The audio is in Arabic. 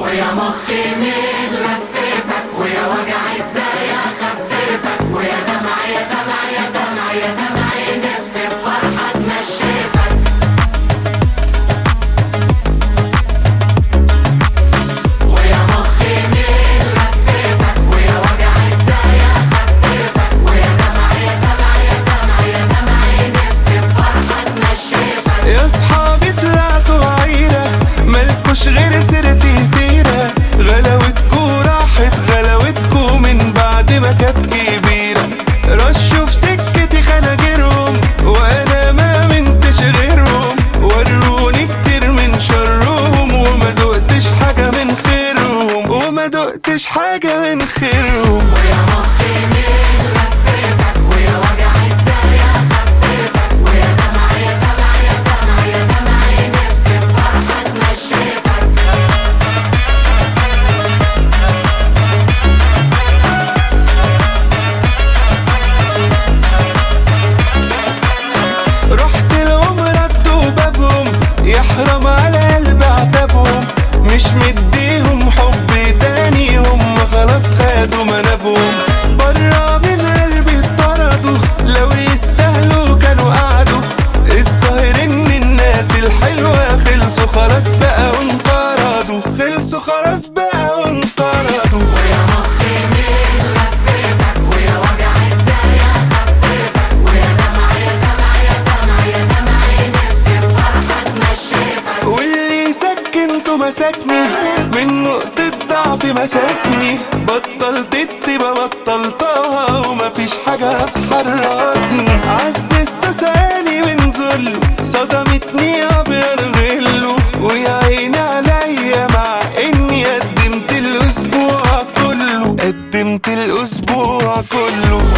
ويا مخي مين لففك، ويا وجع ازاي اخففك، ويا دمع يا دمع يا دمع يا دمعي نفسي بفرحة تنشفك. ويا مخي مين لففك، ويا وجع ازاي اخففك، ويا دمع يا دمع يا دمع يا دمعي نفسي بفرحة تنشفك. يا صحابي طلعتوا عيرة مالكوش غير سيرتي سيرة، غلاوتكوا راحت غلاوتكوا من بعد ما كانت كبيرة. رشوا في سكتي خناجرهم وانا ما منتش غيرهم، وروني كتير من شرهم وما دقتش حاجة من خيرهم، وما دقتش حاجة من خيرهم. ويا مخي مين لففك، ويا وجع ازاي اخففك، ويا دمع يا دمع يا دمع يا دمعي نفسي بفرحة تنشفك. رحت لهم ردوا بابهم يحرم على قلبي عتابهم، مش مديهم حب تاني هم خلاص خدوا منابهم. برا من قلبي اتطردوا لو يستاهلوا كانوا قعدوا، الظاهر ان الناس الحلوة خلصوا خلاص بقى وانقرضوا، خلصوا خلاص بقى وانقرضوا. ويا مخي مين لففك، ويا وجع ازاي اخففك، ويا دمع يا دمع يا دمع يا دمعي نفسي بفرحة تنشفك. واللي سكنته مساكني من نقطة ضعف مساكني، بطلت التبا بطلتها ومفيش حاجة هتحركني. عززت ثاني من ذل صدمتني ابيض غله، ويا عيني عليا مع اني قدمت الاسبوع كله، قدمت الاسبوع كله.